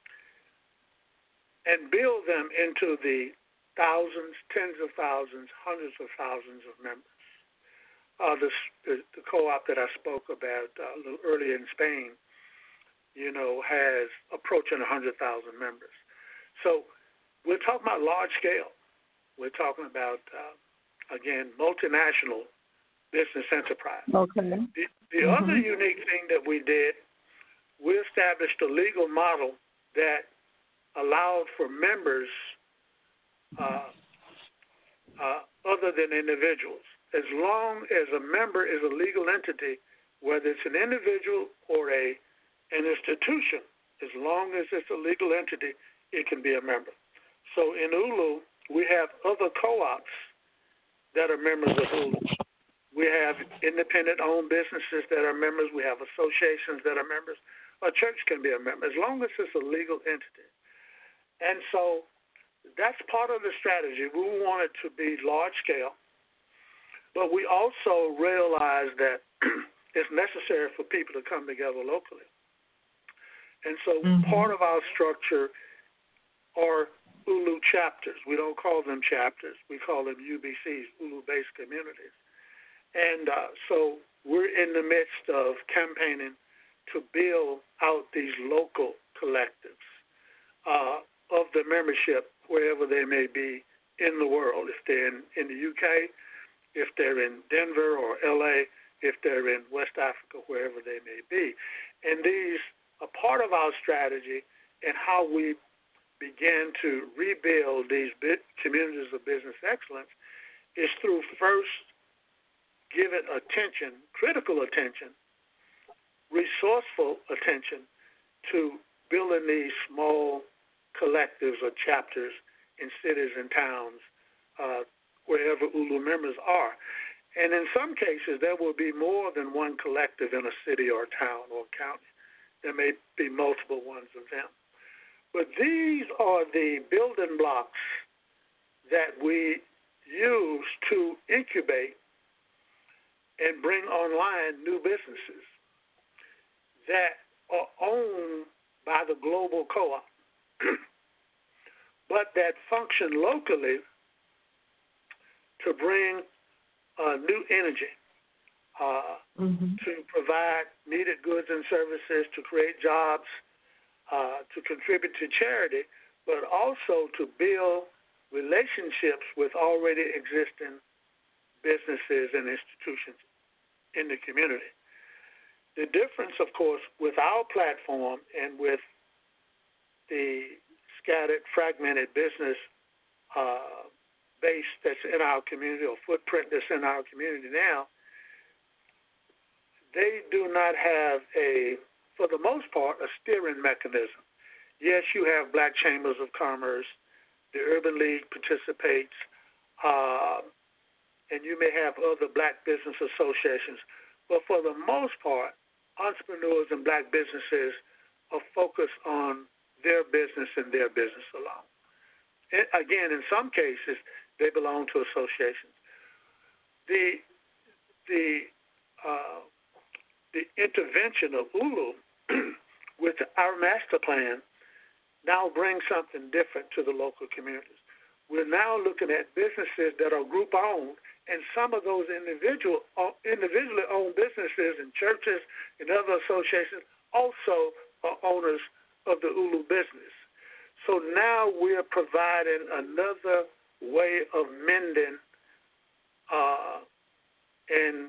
and build them into the thousands, tens of thousands, hundreds of thousands of members. Uh, the, the, the co-op that I spoke about uh, a little earlier in Spain, you know, has approaching one hundred thousand members. So we're talking about large scale. We're talking about, uh, again, multinational business enterprise. Okay. The, the mm-hmm. other unique thing that we did, we established a legal model that allowed for members uh, uh, other than individuals. As long as a member is a legal entity, whether it's an individual or a an institution, as long as it's a legal entity, it can be a member. So in Ulu, we have other co-ops that are members of Ulu. We have independent-owned businesses that are members. We have associations that are members. A church can be a member, as long as it's a legal entity. And so that's part of the strategy. We want it to be large-scale. But we also realize that it's necessary for people to come together locally. And so mm-hmm. part of our structure are Ulu chapters. We don't call them chapters. We call them U B Cs, Ulu-based communities. And uh, so we're in the midst of campaigning to build out these local collectives uh, of the membership, wherever they may be in the world. If they're in, in the U K, if they're in Denver or L A, if they're in West Africa, wherever they may be. And these are part of our strategy and how we begin to rebuild these communities of business excellence is through first giving attention, critical attention, resourceful attention to building these small collectives or chapters in cities and towns, uh, wherever U L U members are. And in some cases, there will be more than one collective in a city or town or county. There may be multiple ones of them. But these are the building blocks that we use to incubate and bring online new businesses that are owned by the global co-op, but that function locally to bring uh, new energy, uh, mm-hmm. to provide needed goods and services, to create jobs, uh, to contribute to charity, but also to build relationships with already existing businesses and institutions in the community. The difference, of course, with our platform and with the scattered, fragmented business uh, base that's in our community or footprint that's in our community now, they do not have a, for the most part, a steering mechanism. Yes, you have black chambers of commerce, the Urban League participates, uh, and you may have other black business associations, but for the most part, entrepreneurs and black businesses are focused on their business and their business alone. And again, in some cases, they belong to associations. The the uh, the intervention of U L U with our master plan now brings something different to the local communities. We're now looking at businesses that are group owned, and some of those individual individually owned businesses and churches and other associations also are owners of the U L U business. So now we're providing another way of mending uh, and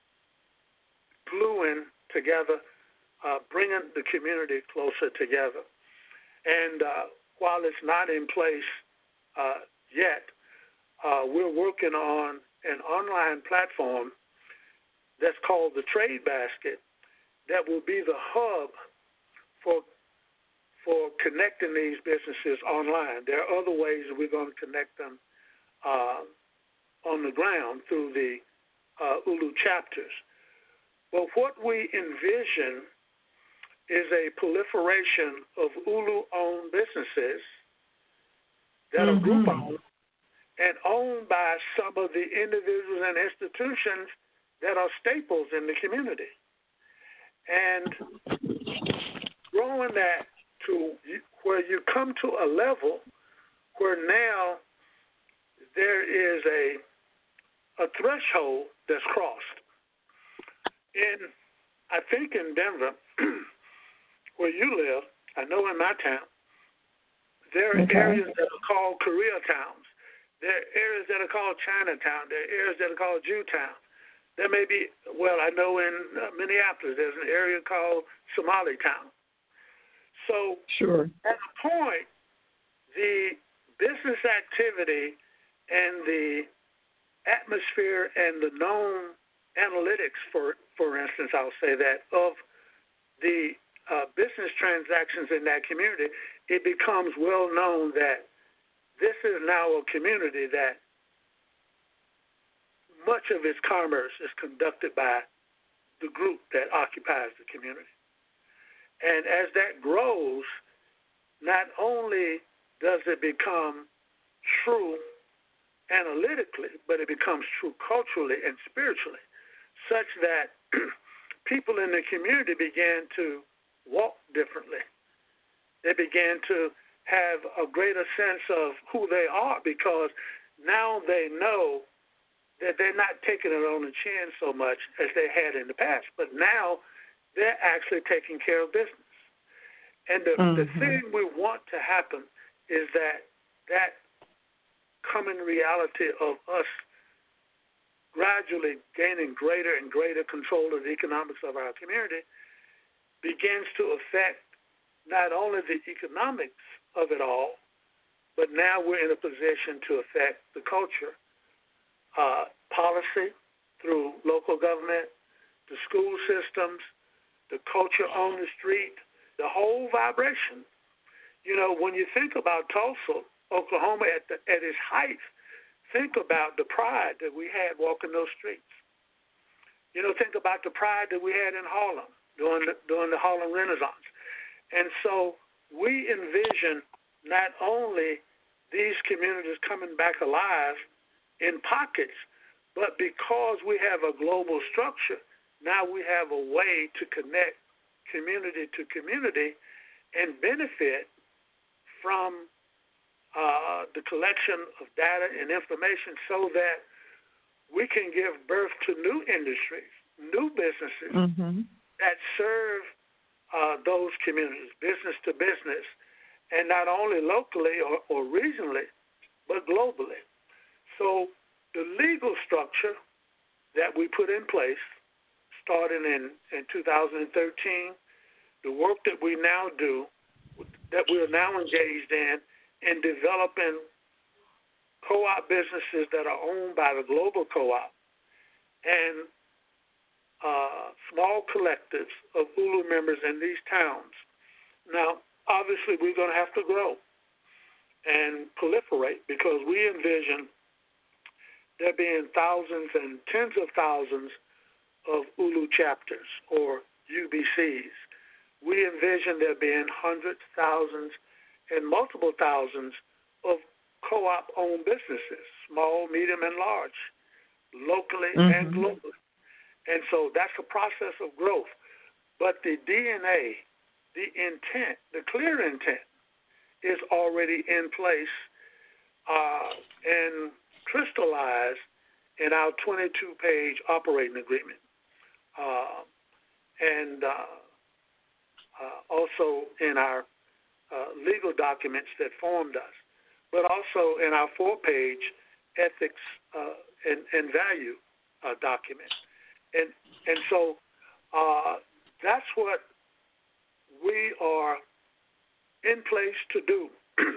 gluing together, uh, bringing the community closer together. And uh, while it's not in place uh, yet, uh, we're working on an online platform that's called the Trade Basket that will be the hub for for connecting these businesses online. There are other ways that we're going to connect them uh, on the ground through the uh, U L U chapters. But what we envision is a proliferation of U L U-owned businesses that mm-hmm. are group-owned and owned by some of the individuals and institutions that are staples in the community. And growing that to where you come to a level where now there is a a threshold that's crossed. In, I think in Denver, where you live, I know in my town, there are okay. areas that are called Korea towns. There are areas that are called Chinatown. There are areas that are called Jewtown. There may be, well, I know in uh, Minneapolis, there's an area called Somali Town. So sure. at a point, the business activity and the atmosphere and the known analytics, for, for instance, I'll say that, of the uh, business transactions in that community, it becomes well known that this is now a community that much of its commerce is conducted by the group that occupies the community. And as that grows, not only does it become true analytically, but it becomes true culturally and spiritually, such that people in the community began to walk differently. They began to have a greater sense of who they are because now they know that they're not taking it on the chin so much as they had in the past, but now they're actually taking care of business. And the, mm-hmm. the thing we want to happen is that that coming reality of us gradually gaining greater and greater control of the economics of our community begins to affect not only the economics of it all, but now we're in a position to affect the culture, uh, policy through local government, the school systems, the culture on the street, the whole vibration. You know, when you think about Tulsa, Oklahoma at, the, at its height, think about the pride that we had walking those streets. You know, think about the pride that we had in Harlem during the, during the Harlem Renaissance. And so we envision not only these communities coming back alive in pockets, but because we have a global structure, now we have a way to connect community to community and benefit from uh, the collection of data and information so that we can give birth to new industries, new businesses mm-hmm. that serve uh, those communities, business to business, and not only locally or, or regionally, but globally. So the legal structure that we put in place, starting in, in two thousand thirteen, the work that we now do, that we're now engaged in, in developing co-op businesses that are owned by the global co-op and uh, small collectives of Ulu members in these towns. Now, obviously, we're going to have to grow and proliferate because we envision there being thousands and tens of thousands of Ulu chapters or U B Cs. We envision there being hundreds, thousands, and multiple thousands of co-op owned businesses, small, medium, and large, locally mm-hmm. and globally. And so that's a process of growth. But the D N A, the intent, the clear intent, is already in place uh, and crystallized in our twenty-two page operating agreement, uh, and uh, uh, also in our uh, legal documents that formed us, but also in our four page ethics uh, and, and value uh, document. And, and so uh, that's what we are in place to do,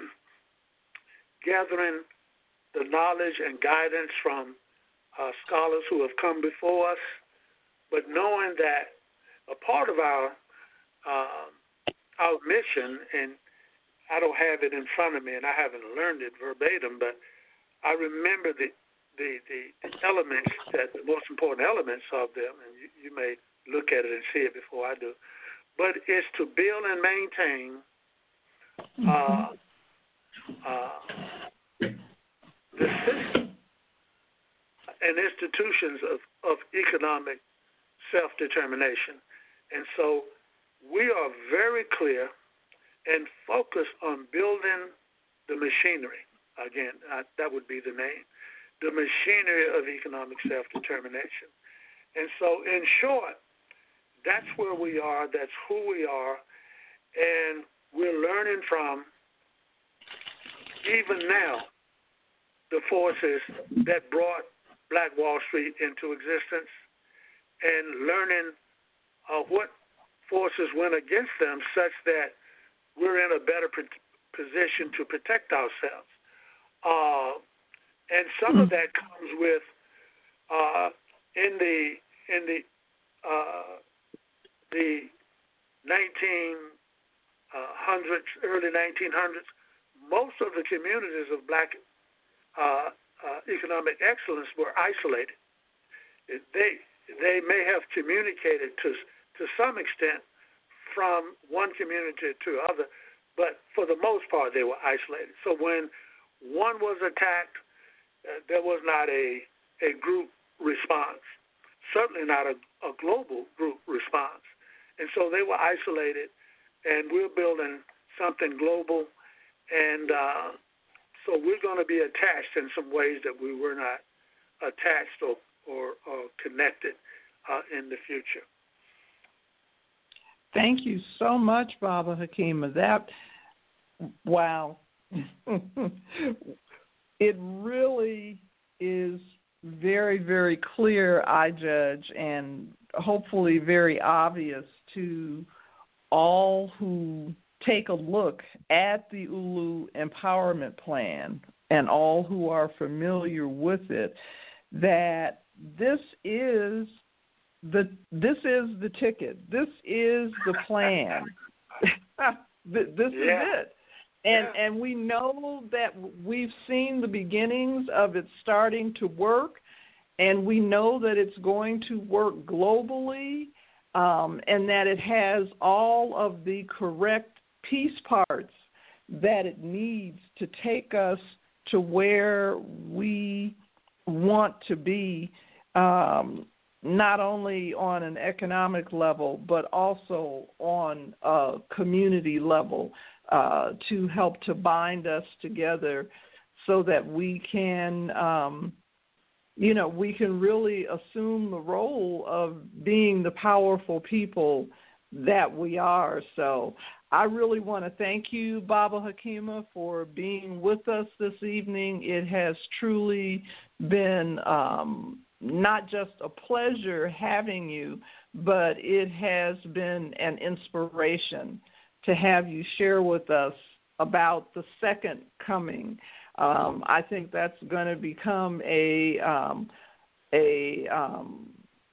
gathering the knowledge and guidance from uh, scholars who have come before us, but knowing that a part of our uh, our mission, and I don't have it in front of me, and I haven't learned it verbatim, but I remember the the, the, the elements, that the most important elements of them, and you, you may look at it and see it before I do, but it's to build and maintain uh, uh, the system and institutions of, of economic self-determination. And so we are very clear and focused on building the machinery. Again, uh, that would be the name, the machinery of economic self-determination. And so, in short, that's where we are, that's who we are, and we're learning from, even now, the forces that brought Black Wall Street into existence, and learning uh, what forces went against them such that we're in a better p- position to protect ourselves. Uh, and some mm-hmm. of that comes with uh, in the in the uh, the nineteen hundreds, early nineteen hundreds, most of the communities of Black uh, uh, economic excellence were isolated. They they may have communicated to to some extent from one community to other, but for the most part they were isolated. So when one was attacked, uh, there was not a a group response, certainly not a, a global group response, and so they were isolated. And we're building something global, and uh, so we're going to be attached in some ways that we were not attached or, or, or connected uh, in the future. Thank you so much, Baba Hakima. That, wow. it really is very, very clear, I judge, and hopefully very obvious to all who take a look at the Ulu Empowerment Plan and all who are familiar with it, that this is the this is the ticket. This is the plan. this yeah. is it. And yeah. and we know that we've seen the beginnings of it starting to work, and we know that it's going to work globally, um, and that it has all of the correct piece parts that it needs to take us to where we want to be, um, not only on an economic level, but also on a community level, uh, to help to bind us together so that we can, um, you know, we can really assume the role of being the powerful people that we are. So I really want to thank you, Baba Hakima, for being with us this evening. It has truly been um, not just a pleasure having you, but it has been an inspiration to have you share with us about the second coming. Um, I think that's going to become a, um, a um,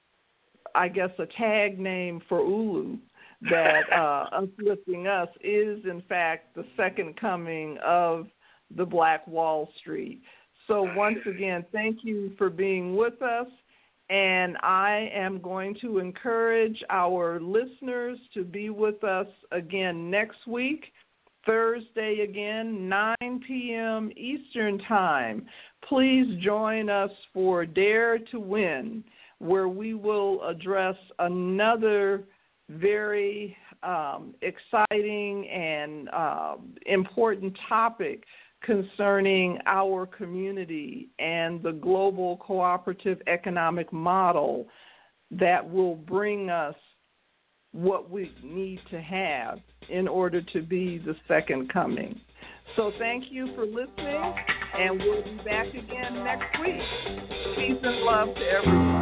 I guess, a tag name for Ulu, that uh, Uplifting Us is, in fact, the second coming of the Black Wall Street. So once again, thank you for being with us, and I am going to encourage our listeners to be with us again next week, Thursday again, nine p.m. Eastern Time. Please join us for Dare to Win, where we will address another very um, exciting and uh, important topic concerning our community and the global cooperative economic model that will bring us what we need to have in order to be the second coming. So thank you for listening, and we'll be back again next week. Peace and love to everyone.